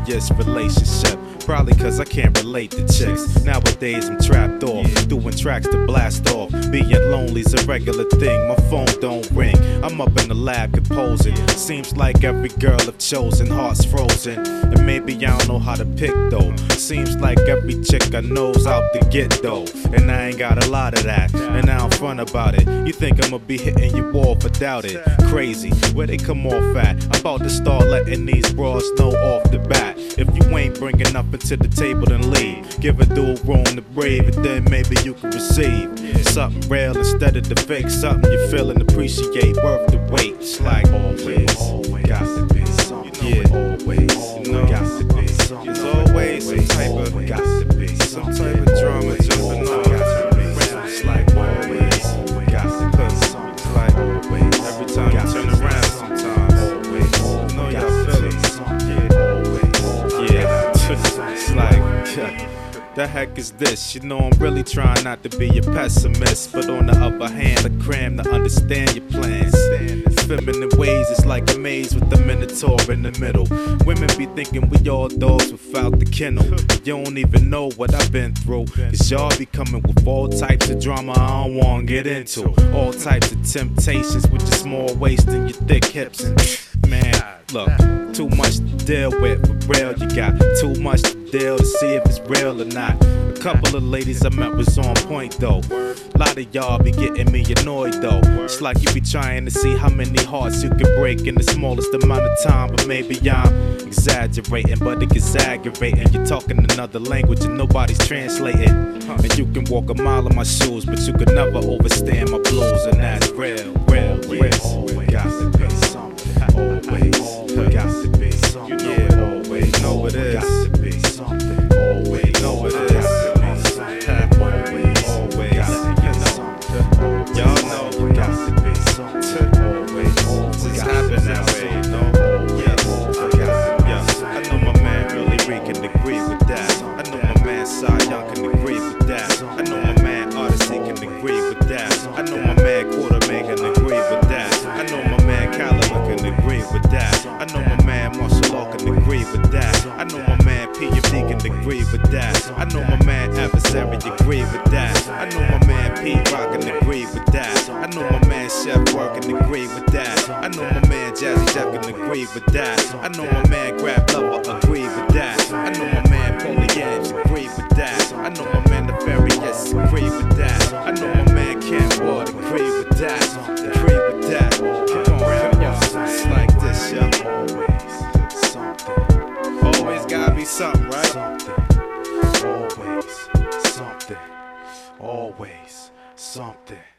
serious relationship. Probably cause I can't relate to chicks. Nowadays I'm trapped off, doing tracks to blast off. Being lonely's a regular thing, my phone don't ring. I'm up in the lab composing. Seems like every girl I've chosen, heart's frozen. And maybe I don't know how to pick though. Seems like every chick I know's out to get though. And I ain't got a lot of that, and I don't front about it. You think I'ma be hitting your wall for doubt it? Crazy, where they come off at? I'm about to start letting these bras know off the bat. If you ain't bringing nothing to the table, then leave. Give a dude room to breathe, and then maybe you can receive something real instead of the fake. Something you feel and appreciate, worth the wait. It's like always, got to be something. Yeah, always, you know, got to be something. It's always some type of, got to be some type of drama jumping on. It's like always, got to be something. It's like always, every time you turn around, sometimes always, know y'all feel it. It's like, the heck is this? You know I'm really trying not to be a pessimist, but on the other hand, I cram to understand your plans. Feminine ways, it's like a maze with the minotaur in the middle. Women be thinking we all dogs without the kennel. You don't even know what I've been through, cause y'all be coming with all types of drama I don't wanna get into. All types of temptations with your small waist and your thick hips. And man, look, too much to deal with, for real. You got too much to deal to see if it's real or not. A couple of ladies I met was on point though. A lot of y'all be getting me annoyed though. It's like you be trying to see how many hearts you can break in the smallest amount of time. But maybe I'm exaggerating, but it gets aggravating. You're talking another language and nobody's translating. And you can walk a mile in my shoes, but you could never overstand my blues. And that's real, real, real. Always got to be something. Always got to be something. Yeah, always know it is. Got to be something. Always know it is. Y'all know you got to be something. Always just happen that way, you know. Yeah, I know my man Really Reed can agree with that. I know my man Cy Young can agree with that. I know my man Odyssey can agree with that. I know my man Quartermain can agree with that. I know my man Caliber can agree with that. I know my man Marshall Law can agree with that. I know my man PMD can agree with that. I know my man Adversary agree with that. I know my man P-Rock can agree with that. I know my man Chef Work can agree with that. I know my man Jazzy Jeff can agree with that. I know my man Grab Lover agree with that. I know my man Paulie Yams agree with that. I know my man Nefarious agree with that. I know my man Ken Ward agree with that. Agree with that. Come on, y'all. It's like this, y'all. Always gotta be something, right? Always something. Always something.